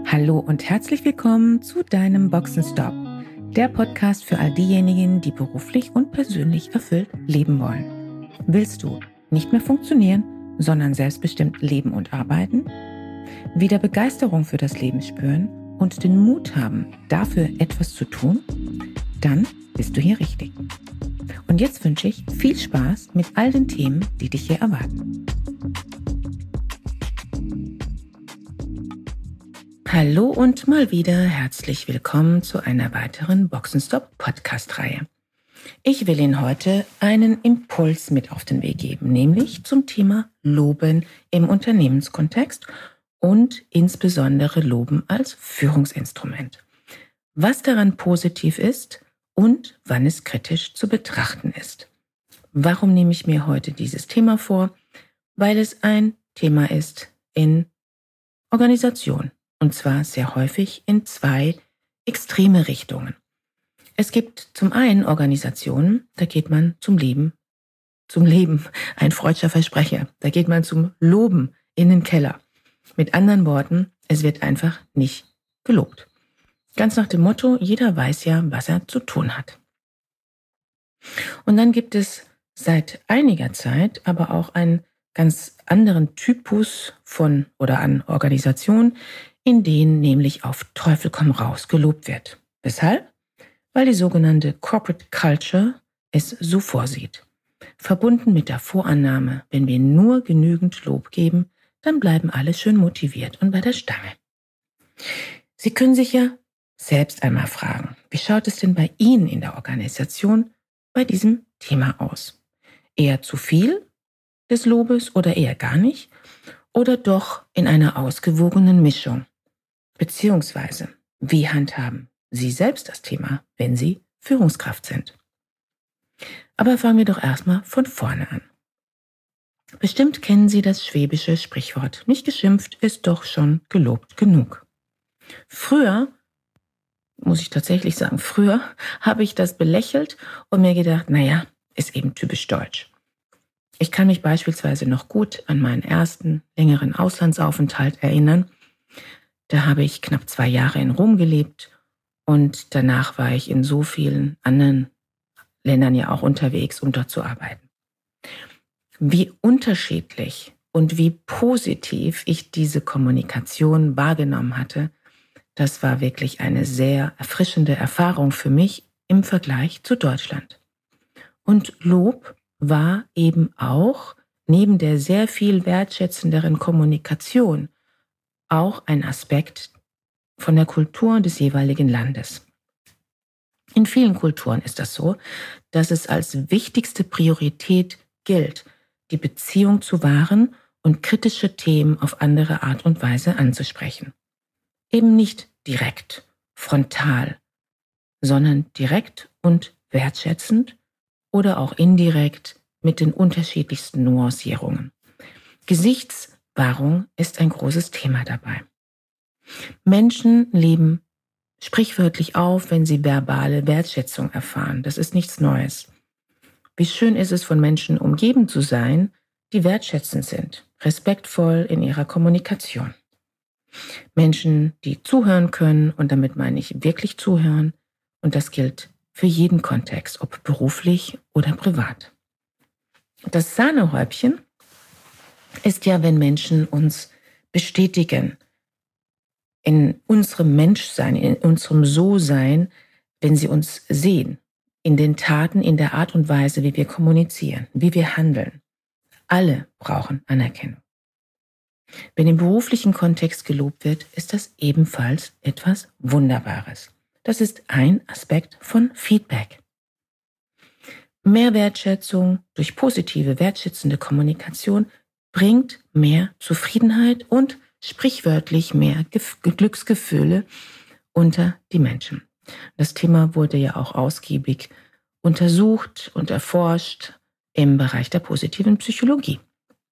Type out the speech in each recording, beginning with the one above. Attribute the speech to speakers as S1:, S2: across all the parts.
S1: Hallo und herzlich willkommen zu deinem Boxenstopp, der Podcast für all diejenigen, die beruflich und persönlich erfüllt leben wollen. Willst du nicht mehr funktionieren, sondern selbstbestimmt leben und arbeiten? Wieder Begeisterung für das Leben spüren und den Mut haben, dafür etwas zu tun? Dann bist du hier richtig. Und jetzt wünsche ich viel Spaß mit all den Themen, die dich hier erwarten. Hallo und mal wieder herzlich willkommen zu einer weiteren Boxenstopp-Podcast-Reihe. Ich will Ihnen heute einen Impuls mit auf den Weg geben, nämlich zum Thema Loben im Unternehmenskontext und insbesondere Loben als Führungsinstrument. Was daran positiv ist und wann es kritisch zu betrachten ist. Warum nehme ich mir heute dieses Thema vor? Weil es ein Thema ist in Organisation. Und zwar sehr häufig in zwei extreme Richtungen. Es gibt zum einen Organisationen, da geht man zum Leben, ein freudscher Versprecher. Da geht man zum Loben in den Keller. Mit anderen Worten, es wird einfach nicht gelobt. Ganz nach dem Motto, jeder weiß ja, was er zu tun hat. Und dann gibt es seit einiger Zeit aber auch einen ganz anderen Typus an Organisationen, in denen nämlich auf Teufel komm raus gelobt wird. Weshalb? Weil die sogenannte Corporate Culture es so vorsieht. Verbunden mit der Vorannahme, wenn wir nur genügend Lob geben, dann bleiben alle schön motiviert und bei der Stange. Sie können sich ja selbst einmal fragen, wie schaut es denn bei Ihnen in der Organisation bei diesem Thema aus? Eher zu viel des Lobes oder eher gar nicht? Oder doch in einer ausgewogenen Mischung? Beziehungsweise, wie handhaben Sie selbst das Thema, wenn Sie Führungskraft sind? Aber fangen wir doch erstmal von vorne an. Bestimmt kennen Sie das schwäbische Sprichwort, nicht geschimpft ist doch schon gelobt genug. Früher habe ich das belächelt und mir gedacht, naja, ist eben typisch deutsch. Ich kann mich beispielsweise noch gut an meinen ersten längeren Auslandsaufenthalt erinnern. Da habe ich knapp 2 Jahre in Rom gelebt und danach war ich in so vielen anderen Ländern ja auch unterwegs, um dort zu arbeiten. Wie unterschiedlich und wie positiv ich diese Kommunikation wahrgenommen hatte, das war wirklich eine sehr erfrischende Erfahrung für mich im Vergleich zu Deutschland. Und Lob war eben auch neben der sehr viel wertschätzenderen Kommunikation auch ein Aspekt von der Kultur des jeweiligen Landes. In vielen Kulturen ist das so, dass es als wichtigste Priorität gilt, die Beziehung zu wahren und kritische Themen auf andere Art und Weise anzusprechen. Eben nicht direkt, frontal, sondern direkt und wertschätzend oder auch indirekt mit den unterschiedlichsten Nuancierungen. Gesichtswahrung ist ein großes Thema dabei. Menschen leben sprichwörtlich auf, wenn sie verbale Wertschätzung erfahren. Das ist nichts Neues. Wie schön ist es, von Menschen umgeben zu sein, die wertschätzend sind, respektvoll in ihrer Kommunikation. Menschen, die zuhören können, und damit meine ich wirklich zuhören, und das gilt für jeden Kontext, ob beruflich oder privat. Das Sahnehäubchen ist ja, wenn Menschen uns bestätigen in unserem Menschsein, in unserem So-Sein, wenn sie uns sehen, in den Taten, in der Art und Weise, wie wir kommunizieren, wie wir handeln. Alle brauchen Anerkennung. Wenn im beruflichen Kontext gelobt wird, ist das ebenfalls etwas Wunderbares. Das ist ein Aspekt von Feedback. Mehr Wertschätzung durch positive, wertschätzende Kommunikation bringt mehr Zufriedenheit und sprichwörtlich mehr Glücksgefühle unter die Menschen. Das Thema wurde ja auch ausgiebig untersucht und erforscht im Bereich der positiven Psychologie.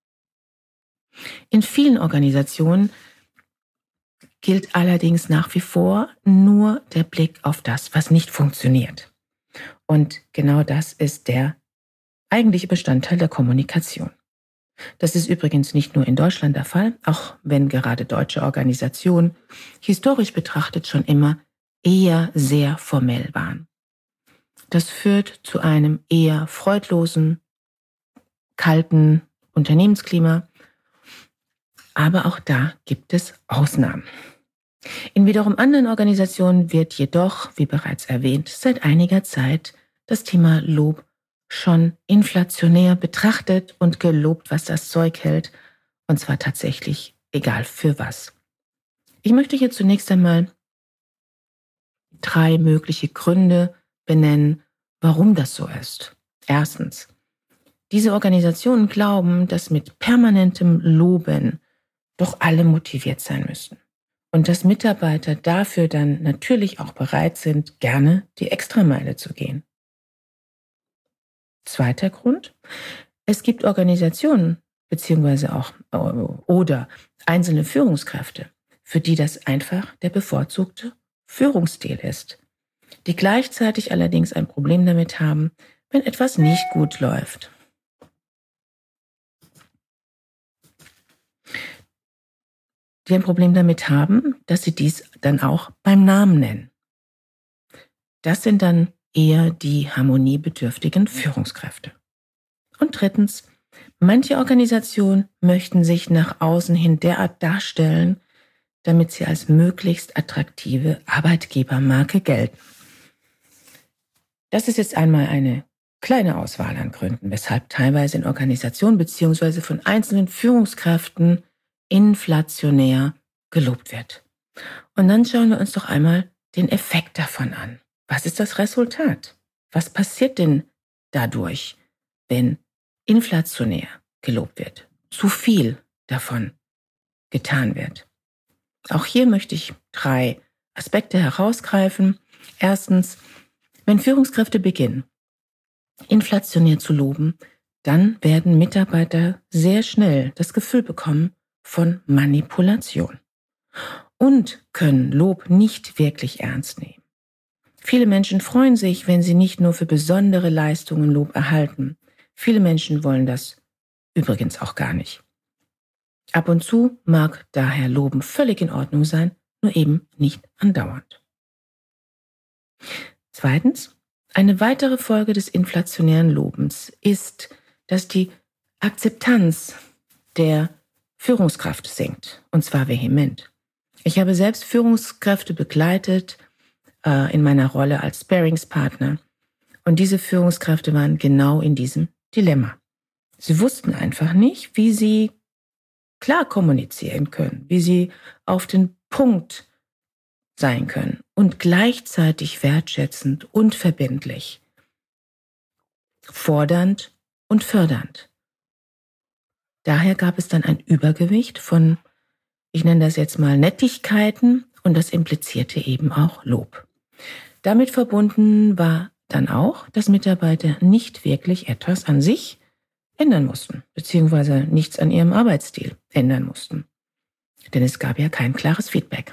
S1: In vielen Organisationen gilt allerdings nach wie vor nur der Blick auf das, was nicht funktioniert. Und genau das ist der eigentliche Bestandteil der Kommunikation. Das ist übrigens nicht nur in Deutschland der Fall, auch wenn gerade deutsche Organisationen historisch betrachtet schon immer eher sehr formell waren. Das führt zu einem eher freudlosen, kalten Unternehmensklima, aber auch da gibt es Ausnahmen. In wiederum anderen Organisationen wird jedoch, wie bereits erwähnt, seit einiger Zeit das Thema Lob schon inflationär betrachtet und gelobt, was das Zeug hält, und zwar tatsächlich egal für was. Ich möchte hier zunächst einmal 3 mögliche Gründe benennen, warum das so ist. Erstens, diese Organisationen glauben, dass mit permanentem Loben doch alle motiviert sein müssen und dass Mitarbeiter dafür dann natürlich auch bereit sind, gerne die Extrameile zu gehen. Zweiter Grund, es gibt Organisationen beziehungsweise auch oder einzelne Führungskräfte, für die das einfach der bevorzugte Führungsstil ist, die gleichzeitig allerdings ein Problem damit haben, wenn etwas nicht gut läuft. Die ein Problem damit haben, dass sie dies dann auch beim Namen nennen. Das sind dann eher die harmoniebedürftigen Führungskräfte. Und drittens, manche Organisationen möchten sich nach außen hin derart darstellen, damit sie als möglichst attraktive Arbeitgebermarke gelten. Das ist jetzt einmal eine kleine Auswahl an Gründen, weshalb teilweise in Organisationen bzw. von einzelnen Führungskräften inflationär gelobt wird. Und dann schauen wir uns doch einmal den Effekt davon an. Was ist das Resultat? Was passiert denn dadurch, wenn inflationär gelobt wird? Zu viel davon getan wird. Auch hier möchte ich 3 Aspekte herausgreifen. Erstens, wenn Führungskräfte beginnen, inflationär zu loben, dann werden Mitarbeiter sehr schnell das Gefühl bekommen von Manipulation und können Lob nicht wirklich ernst nehmen. Viele Menschen freuen sich, wenn sie nicht nur für besondere Leistungen Lob erhalten. Viele Menschen wollen das übrigens auch gar nicht. Ab und zu mag daher Loben völlig in Ordnung sein, nur eben nicht andauernd. Zweitens, eine weitere Folge des inflationären Lobens ist, dass die Akzeptanz der Führungskraft sinkt, und zwar vehement. Ich habe selbst Führungskräfte begleitet in meiner Rolle als Sparingspartner, und diese Führungskräfte waren genau in diesem Dilemma. Sie wussten einfach nicht, wie sie klar kommunizieren können, wie sie auf den Punkt sein können und gleichzeitig wertschätzend und verbindlich, fordernd und fördernd. Daher gab es dann ein Übergewicht von, ich nenne das jetzt mal Nettigkeiten, und das implizierte eben auch Lob. Damit verbunden war dann auch, dass Mitarbeiter nicht wirklich etwas an sich ändern mussten, beziehungsweise nichts an ihrem Arbeitsstil ändern mussten. Denn es gab ja kein klares Feedback.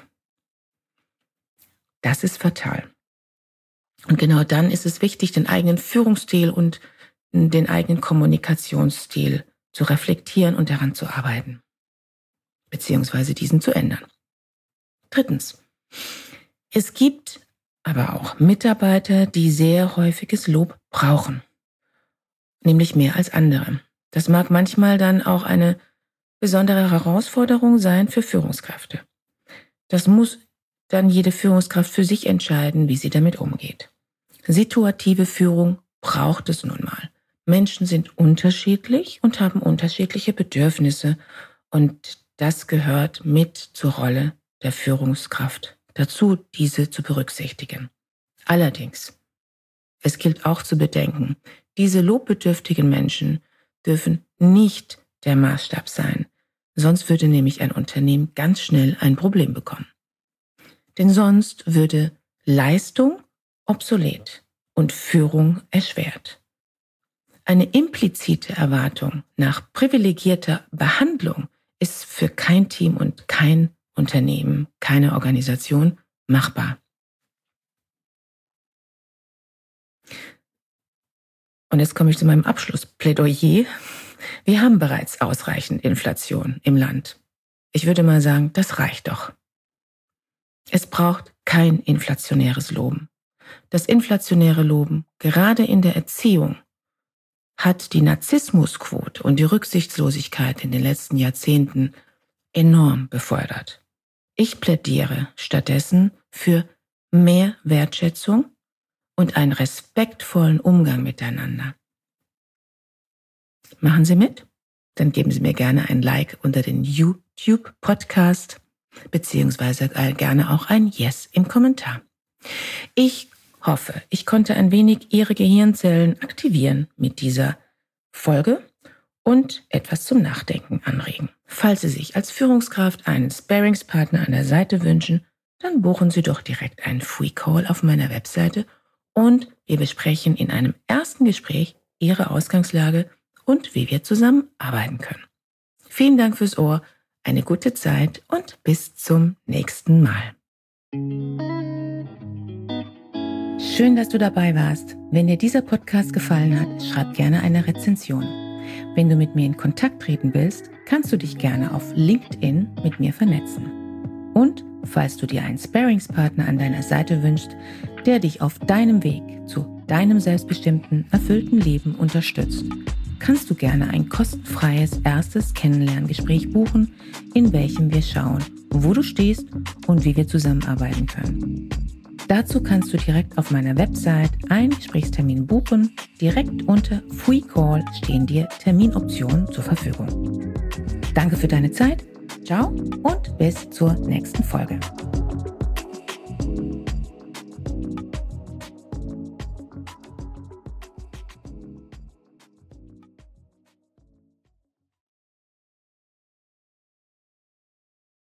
S1: Das ist fatal. Und genau dann ist es wichtig, den eigenen Führungsstil und den eigenen Kommunikationsstil zu reflektieren und daran zu arbeiten, beziehungsweise diesen zu ändern. Drittens, es gibt aber auch Mitarbeiter, die sehr häufiges Lob brauchen, nämlich mehr als andere. Das mag manchmal dann auch eine besondere Herausforderung sein für Führungskräfte. Das muss dann jede Führungskraft für sich entscheiden, wie sie damit umgeht. Situative Führung braucht es nun mal. Menschen sind unterschiedlich und haben unterschiedliche Bedürfnisse, und das gehört mit zur Rolle der Führungskraft dazu, diese zu berücksichtigen. Allerdings, es gilt auch zu bedenken, diese lobbedürftigen Menschen dürfen nicht der Maßstab sein, sonst würde nämlich ein Unternehmen ganz schnell ein Problem bekommen. Denn sonst würde Leistung obsolet und Führung erschwert. Eine implizite Erwartung nach privilegierter Behandlung ist für kein Team und kein Unternehmen, keine Organisation machbar. Und jetzt komme ich zu meinem Abschlussplädoyer. Wir haben bereits ausreichend Inflation im Land. Ich würde mal sagen, das reicht doch. Es braucht kein inflationäres Loben. Das inflationäre Loben, gerade in der Erziehung, hat die Narzissmusquote und die Rücksichtslosigkeit in den letzten Jahrzehnten enorm befördert. Ich plädiere stattdessen für mehr Wertschätzung und einen respektvollen Umgang miteinander. Machen Sie mit? Dann geben Sie mir gerne ein Like unter den YouTube-Podcast, beziehungsweise gerne auch ein Yes im Kommentar. Ich hoffe, ich konnte ein wenig Ihre Gehirnzellen aktivieren mit dieser Folge und etwas zum Nachdenken anregen. Falls Sie sich als Führungskraft einen Sparringspartner an der Seite wünschen, dann buchen Sie doch direkt einen Free Call auf meiner Webseite und wir besprechen in einem ersten Gespräch Ihre Ausgangslage und wie wir zusammenarbeiten können. Vielen Dank fürs Ohr, eine gute Zeit und bis zum nächsten Mal. Schön, dass du dabei warst. Wenn dir dieser Podcast gefallen hat, schreib gerne eine Rezension. Wenn du mit mir in Kontakt treten willst, kannst du dich gerne auf LinkedIn mit mir vernetzen. Und falls du dir einen Sparringspartner an deiner Seite wünschst, der dich auf deinem Weg zu deinem selbstbestimmten, erfüllten Leben unterstützt, kannst du gerne ein kostenfreies erstes Kennenlerngespräch buchen, in welchem wir schauen, wo du stehst und wie wir zusammenarbeiten können. Dazu kannst du direkt auf meiner Website einen Gesprächstermin buchen. Direkt unter Free Call stehen dir Terminoptionen zur Verfügung. Danke für deine Zeit, ciao und bis zur nächsten Folge.